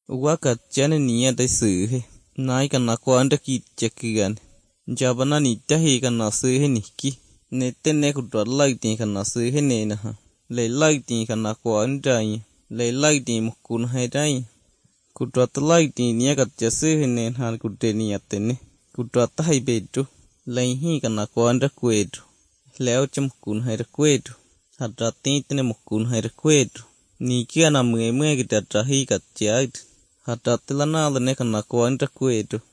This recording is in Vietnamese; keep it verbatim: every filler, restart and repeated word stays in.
wakachane niya tai sự he nai kana kwanda ki chekigan jabana ni tahi kana sự he niki ne tenne kudwa like ti kana sự he ne na ha le like ti kana kwanda yi le like ti mukun hai dai kudwa like ti niya ka chase he ne han kudde ni atene kudwa tai betu le hi kana kwanda kwetu leo chum kun hai kwetu hatra ti tene mukun hai kwetu ni kia na mwe mwe kita trahi ka chat hata tilana ne kana kwanda kwetu